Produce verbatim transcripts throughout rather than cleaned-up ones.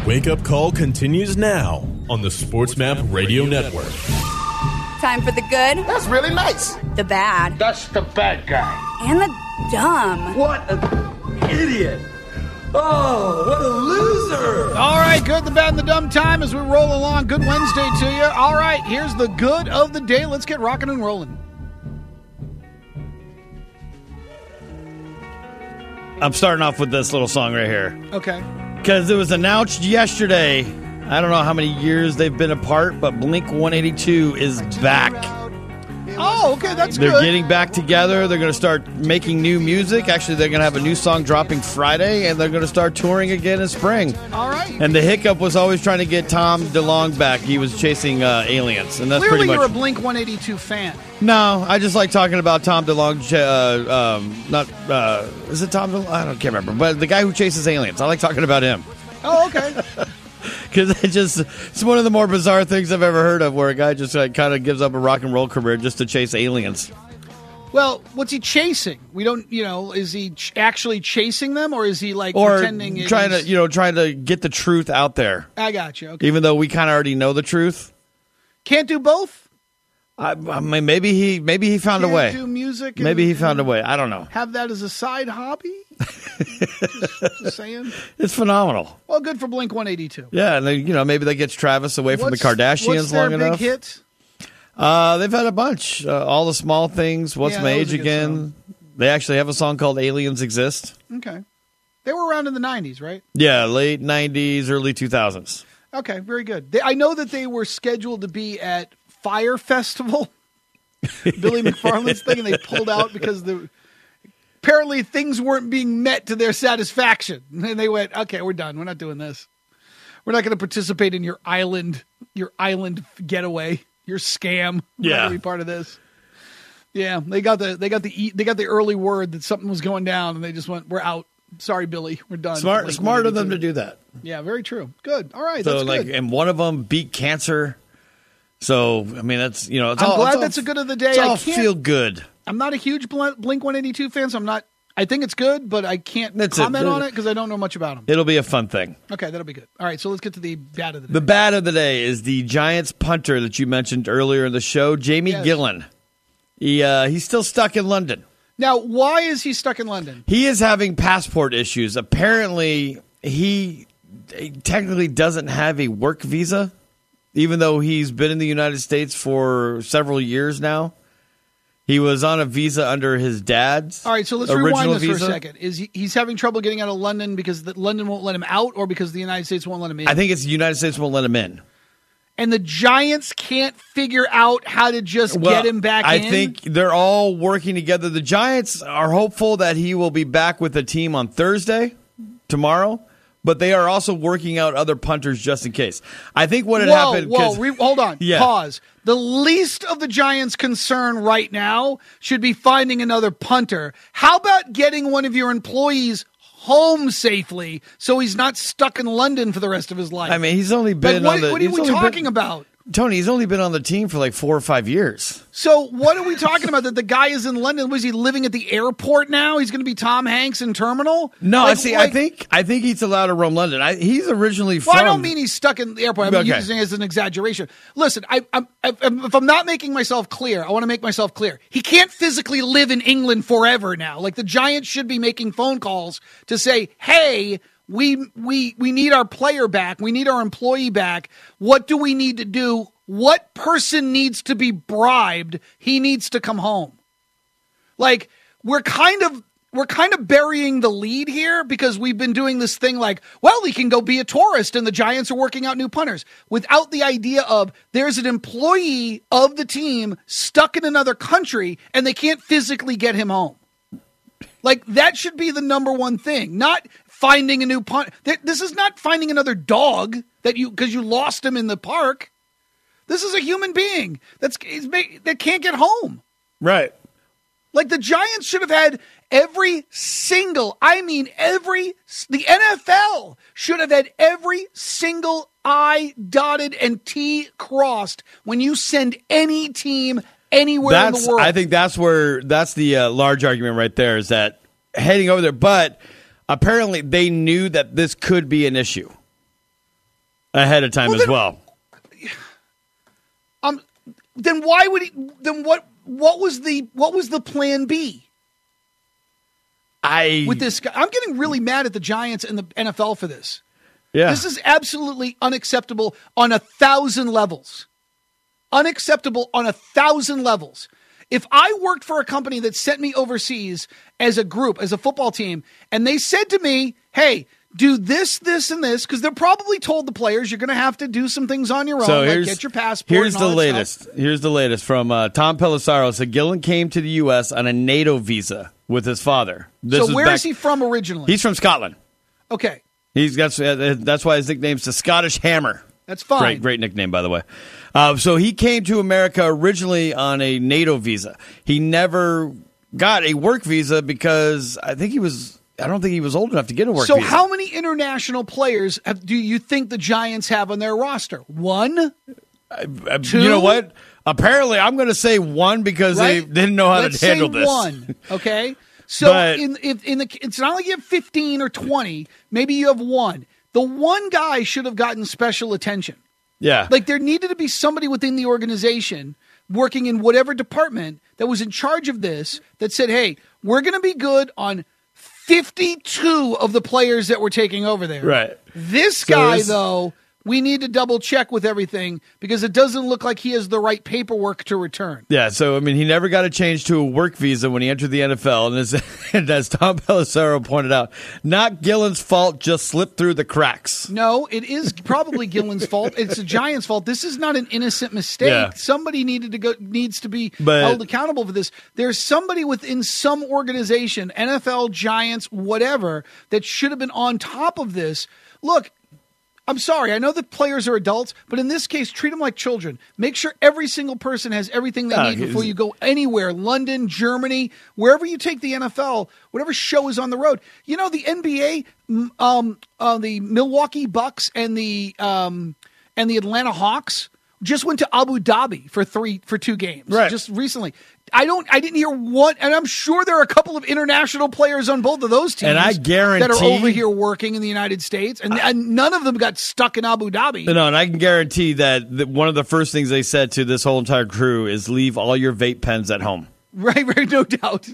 Wake Up Call continues now on the SportsMap Radio Network. Time for the good. That's really nice. The bad. That's the bad guy. And the dumb. What an idiot. Oh, what a loser. All right, good, the bad, and the dumb time as we roll along. Good Wednesday to you. All right, here's the good of the day. Let's get rocking and rolling. I'm starting off with this little song right here. Okay. Because it was announced yesterday. I don't know how many years they've been apart, but Blink one eighty-two is back. Oh, okay, that's They're good. getting back together. They're going to start making new music. Actually, they're going to have a new song dropping Friday, and they're going to start touring again in spring. All right. And the hiccup was always trying to get Tom DeLonge back. He was chasing uh, aliens, and that's Clearly pretty much. you're a Blink one eighty-two fan. No, I just like talking about Tom DeLonge. Uh, um, not uh, is it Tom DeLonge? I don't can't remember, but the guy who chases aliens. I like talking about him. Oh, okay. Because it just it's one of the more bizarre things I've ever heard of, where a guy just like, kind of gives up a rock and roll career just to chase aliens. Well, what's he chasing? We don't, you know, is he ch- actually chasing them, or is he like Or pretending? it trying is- to, you know, trying to get the truth out there. I got you. Okay. Even though we kind of already know the truth. Can't do both. I, I mean, maybe he maybe he found Can't a way. do music. And, Maybe he found a way. I don't know. Have that as a side hobby. just, just saying. It's phenomenal. Well, good for Blink one eighty-two. Yeah, and then, you know, maybe that gets Travis away from What's- the Kardashians what's their long big enough. hit? Uh, they've had a bunch. Uh, all the small things. What's Yeah, my that was age a good again? song. They actually have a song called "Aliens Exist." Okay. They were around in the nineties, right? Yeah, late nineties, early two thousands. Okay, very good. They, I know that they were scheduled to be at Fire Festival, Billy McFarland's thing, and they pulled out because the apparently things weren't being met to their satisfaction. And they went, okay, we're done. We're not doing this. We're not going to participate in your island, your island getaway, your scam. We're Yeah. not going to be part of this. Yeah, they got the they got the they got the early word that something was going down, and they just went, "We're out. Sorry, Billy, we're done." Smart, Blink smart of them to one eighty-two. do that. Yeah, very true. Good. All right, So, that's like, good. and one of them beat cancer. So, I mean, that's you know, it's I'm all, glad it's all- that's a good of the day. It's I all can't- feel good. I'm not a huge Blink one eighty-two fan, so I'm not. I think it's good, but I can't That's it. comment on it because I don't know much about them. It'll be a fun thing. Okay, that'll be good. All right, so let's get to the bad of the day. The bad of the day is the Giants punter that you mentioned earlier in the show, Jamie Yes. Gillen. He uh, he's still stuck in London. Now, why is he stuck in London? He is having passport issues. Apparently, he, he technically doesn't have a work visa, even though he's been in the United States for several years now. He was on a visa under his dad's All right, so let's original rewind this visa. for a second. Is he, he's having trouble getting out of London because the, London won't let him out, or because the United States won't let him in? I think it's the United States won't let him in. And the Giants can't figure out how to just Well, get him back I in? think they're all working together. The Giants are hopeful that he will be back with the team on Thursday, tomorrow, but they are also working out other punters just in case. I think what had whoa, happened... Whoa, 'cause- re- hold on. Yeah. Pause. The least of the Giants' concern right now should be finding another punter. How about getting one of your employees home safely so he's not stuck in London for the rest of his life? I mean, he's only been like, what, on the... what are he's we only talking been- about? Tony, he's only been on the team for like four or five years. So what are we talking about? That the guy is in London? Was he living at the airport now? He's going to be Tom Hanks in Terminal? No, Like- see, like- I think I think he's allowed to roam London. I, he's originally Well, from... I don't mean he's stuck in the airport. I'm Okay. using it as an exaggeration. Listen, I, I'm, if if I'm not making myself clear, I want to make myself clear. He can't physically live in England forever now. Like, the Giants should be making phone calls to say, hey, we we we need our player back. We need our employee back. What do we need to do? What person needs to be bribed? He needs to come home. Like, we're kind of we're kind of burying the lead here because we've been doing this thing like, well, he can go be a tourist and the Giants are working out new punters, without the idea of there's an employee of the team stuck in another country and they can't physically get him home. Like, that should be the number one thing, not finding a new punt. This is not finding another dog that you because you lost him in the park. This is a human being that's that can't get home. Right. Like, the Giants should have had every single, I mean every, the N F L should have had every single I dotted and T crossed when you send any team anywhere That's, in the world. I think that's where, that's the uh, large argument right there, is that heading over there. But apparently they knew that this could be an issue. ahead of time Well, as then- well. Um, then why would he? Then what? What was the what was the plan B I with this guy? I'm getting really mad at the Giants and the N F L for this. yeah. This is absolutely unacceptable on a thousand levels. Unacceptable on a thousand levels. If I worked for a company that sent me overseas as a group, as a football team, and they said to me, hey, do this, this, and this, because they're probably told the players you're going to have to do some things on your own, So like here's, get your passport. here's and the all that latest. stuff. Here's the latest from uh, Tom Pelissaro. So Gillen came to the U S on a NATO visa with his father. This So was where back- is he from originally? He's from Scotland. okay, He's got uh, that's why his nickname's the Scottish Hammer. that's fine. Great, great nickname, by the way. Uh, so he came to America originally on a NATO visa. He never got a work visa because I think he was. I don't think he was old enough to get a work So visa. how many international players have, do you think the Giants have on their roster? One? Uh, two? You know what? Apparently, I'm going to say one because Right? they didn't know how Let's to handle say this. one, okay? So But- in, if, in the it's not like you have fifteen or twenty. Maybe you have one. The one guy should have gotten special attention. Yeah, Like there needed to be somebody within the organization working in whatever department that was in charge of this that said, "Hey, we're going to be good on fifty-two of the players that we're taking over there." Right. This So guy, this- though, we need to double check with everything because it doesn't look like he has the right paperwork to return. Yeah, so I mean, he never got a change to a work visa when he entered the N F L, and as, and as Tom Pelissaro pointed out, not Gillen's fault, just slipped through the cracks. No, it is probably Gillen's fault. It's the Giants' fault. This is not an innocent mistake. Yeah. Somebody needed to go needs to be But- held accountable for this. There's somebody within some organization, N F L, Giants, whatever, that should have been on top of this. Look, I'm sorry. I know that players are adults, but in this case, treat them like children. Make sure every single person has everything they Yeah, need before it's- you go anywhere. London, Germany, wherever you take the N F L, whatever show is on the road. You know, the N B A, mm, um, uh, the Milwaukee Bucks and the um, and the Atlanta Hawks just went to Abu Dhabi for three for two games. Right. Just recently. I don't. I didn't hear one, and I'm sure there are a couple of international players on both of those teams. And I that guarantee- are over here working in the United States, and, and none of them got stuck in Abu Dhabi. No, and I can guarantee that, that one of the first things they said to this whole entire crew is leave all your vape pens at home. Right, right, no doubt,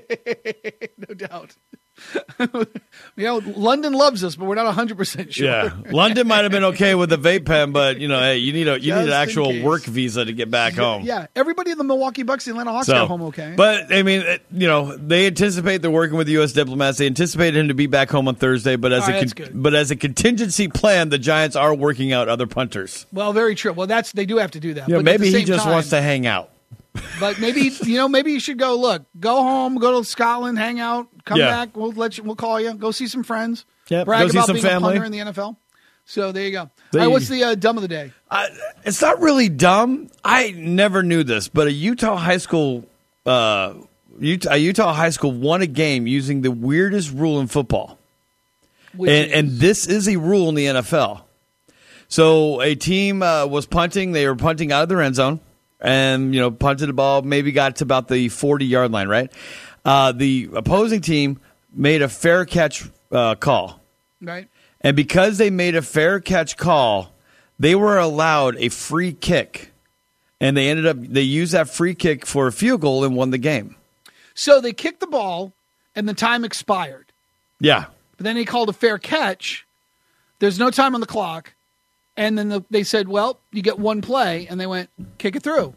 no doubt. You know, London loves us, but we're not one hundred percent sure. Yeah, London might have been okay with the vape pen, but you know, hey, you need a you Just need an in actual case. work visa to get back home. Yeah, everybody in the Milwaukee Bucks, the Atlanta Hawks So, got home okay. But I mean, it- you know, they anticipate they're working with the U S diplomats. They anticipate him to be back home on Thursday, but as All a right, that's con- good. but as a contingency plan, the Giants are working out other punters. Well, very true. Well, that's they do have to do that. Yeah, but at maybe the he same just time- wants to hang out. But maybe you know, maybe you should go. Look, go home, go to Scotland, hang out, come Yeah. back. We'll let you. We'll call you. Go see some friends. Yep, brag go see about some being family. a punter in the N F L. So there you go. There All right, you- what's the uh, dumb of the day? I, it's not really dumb. I never knew this, but a Utah high school, uh, Utah, a Utah high school won a game using the weirdest rule in football, Which and, is- and this is a rule in the N F L. So a team uh, was punting; they were punting out of their end zone, and you know, punted the ball, maybe got to about the forty yard line. Right, uh, the opposing team made a fair catch uh, call. right. And because they made a fair catch call, they were allowed a free kick. And they ended up, they used that free kick for a field goal and won the game. So they kicked the ball, and the time expired. Yeah. But then they called a fair catch. There's no time on the clock. And then the, they said, well, you get one play. And they went, kick it through.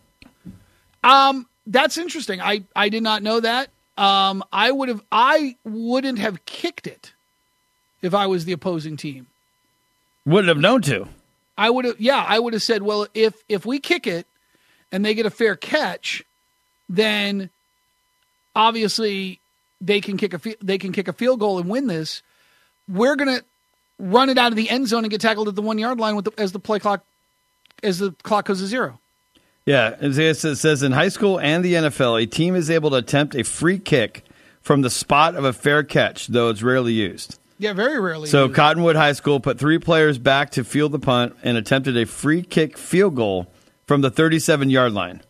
Um, that's interesting. I, I did not know that. Um, I would have, I wouldn't have kicked it if I was the opposing team. Wouldn't have known to. I would have, yeah, I would have said, well, if, if we kick it and they get a fair catch, then obviously they can kick a, fi- they can kick a field goal and win this. We're going to run it out of the end zone and get tackled at the one yard line with the, as the play clock, as the clock goes to zero. Yeah. It says in high school and the N F L, a team is able to attempt a free kick from the spot of a fair catch, though it's rarely used. Yeah, very rarely. So used. Cottonwood High School put three players back to field the punt and attempted a free kick field goal from the thirty-seven yard line.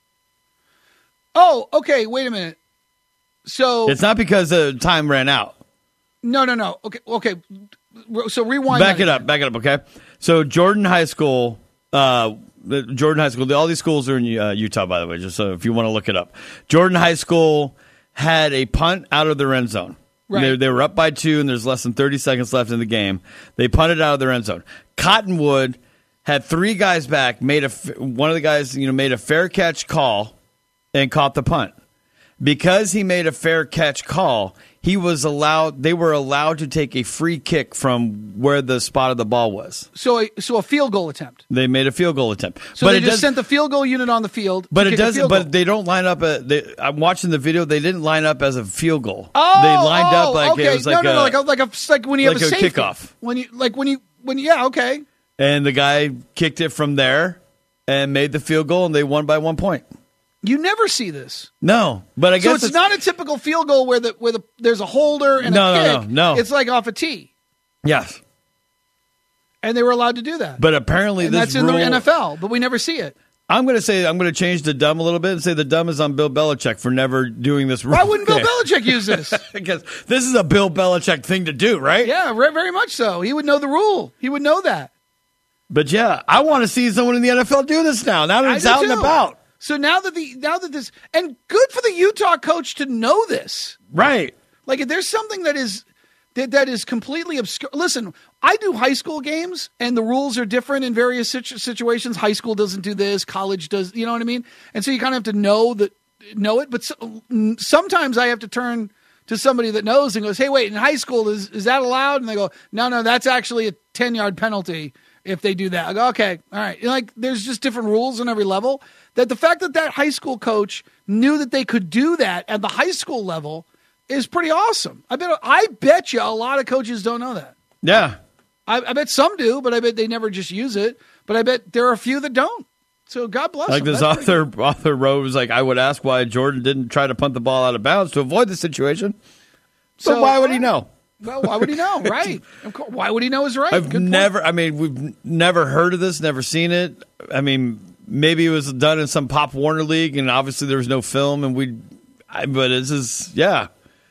Oh, okay. Wait a minute. So It's not because the time ran out. no, no, no. Okay, okay. So rewind. Back that it up. Back it up. Okay. So Jordan High School, uh, the Jordan High School. All these schools are in uh, Utah, by the way. Just so if you want to look it up, Jordan High School had a punt out of their end zone. Right. They, they were up by two, and there's less than thirty seconds left in the game. They punted out of their end zone. Cottonwood had three guys back. Made a one of the guys, you know, made a fair catch call and caught the punt. Because he made a fair catch call, he was allowed. They were allowed to take a free kick from where the spot of the ball was. So, a, so a field goal attempt. They made a field goal attempt. So but they it just does, sent the field goal unit on the field. But to it kick a doesn't. field goal. But they don't line up. A, they, I'm watching the video. They didn't line up as a field goal. Oh, they lined oh, up like okay. it was like no, no, a, no, like a, like a like when you like have a, a safety. kickoff. When you like when you when you, yeah, okay. And the guy kicked it from there and made the field goal, and they won by one point. You never see this. No, but I So guess it's, it's not a typical field goal where the where the there's a holder and No, a no, kick. no, no. It's like off a tee, Yes, and they were allowed to do that. but apparently and this that's in rule, the N F L, but we never see it. I'm going to say I'm going to change the dumb a little bit and say the dumb is on Bill Belichick for never doing this rule. Why wouldn't Bill Belichick use this? Because this is a Bill Belichick thing to do, right? Yeah, re- very much so. He would know the rule. He would know that. But yeah, I want to see someone in the N F L do this now. Now that I it's do out and too. about. So now that the now that this and good for the Utah coach to know this. Right. Like if there's something that is that, that is completely obscure. Listen, I do high school games and the rules are different in various situ- situations. High school doesn't do this, college does, you know what I mean? And so you kind of have to know that know it, but so, sometimes I have to turn to somebody that knows and goes, "Hey, wait, in high school is is that allowed?" And they go, "No, no, that's actually a ten-yard penalty if they do that." I go, "Okay, all right." Like there's just different rules on every level. That the fact that that high school coach knew that they could do that at the high school level is pretty awesome. I bet I bet you a lot of coaches don't know that. Yeah. I, I bet some do, but I bet they never just use it. But I bet there are a few that don't. So God bless Like them. this That's pretty author, author wrote, was like, I would ask why Jordan didn't try to punt the ball out of bounds to avoid the situation. But So, why would he uh, know? Well, why would he know? Right. Of course. Why would he know is right. I've Good point. never, I mean, we've never heard of this, never seen it. I mean, maybe it was done in some Pop Warner League, and obviously there was no film, and we, I, but this is, yeah.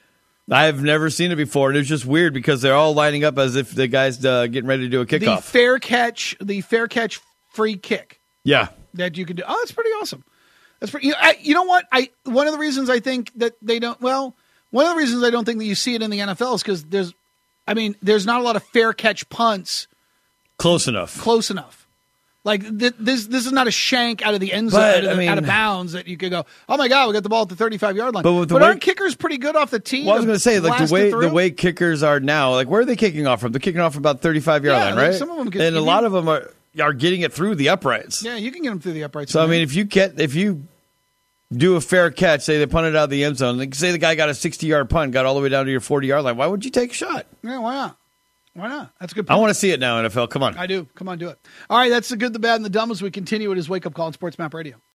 I've never seen it before, and it's just weird because they're all lining up as if the guy's uh, getting ready to do a the kickoff. fair catch, the fair catch free kick Yeah. that you can do. Oh, that's pretty awesome. That's pretty. You know, I, you know what? I one of the reasons I think that they don't. Well, one of the reasons I don't think that you see it in the N F L is because there's, I mean, there's not a lot of fair catch punts Close enough. close enough. Like th- this, this is not a shank out of the end zone, But, out, of, I mean- out of bounds that you could go. Oh my God, we got the ball at the thirty-five yard line. But But, with the way- aren't kickers pretty good off the tee? Well, I was to going to say, like blast the way it through? the way kickers are now, like where are they kicking off from? They're kicking off from about thirty-five yard Yeah, line, like, right? some of them could- and a if lot you- of them are are getting it through the uprights. Yeah, you can get them through the uprights. So I from mean, there. if you get if you do a fair catch, say they punted out of the end zone, like say the guy got a sixty yard punt, got all the way down to your forty yard line, why would you take a shot? yeah, why not? Why not? That's a good I point. want to see it now, N F L. Come on. I do. Come on, do it. All right, that's the good, the bad, and the dumb as we continue. It is Wake Up Call on Sports Map Radio.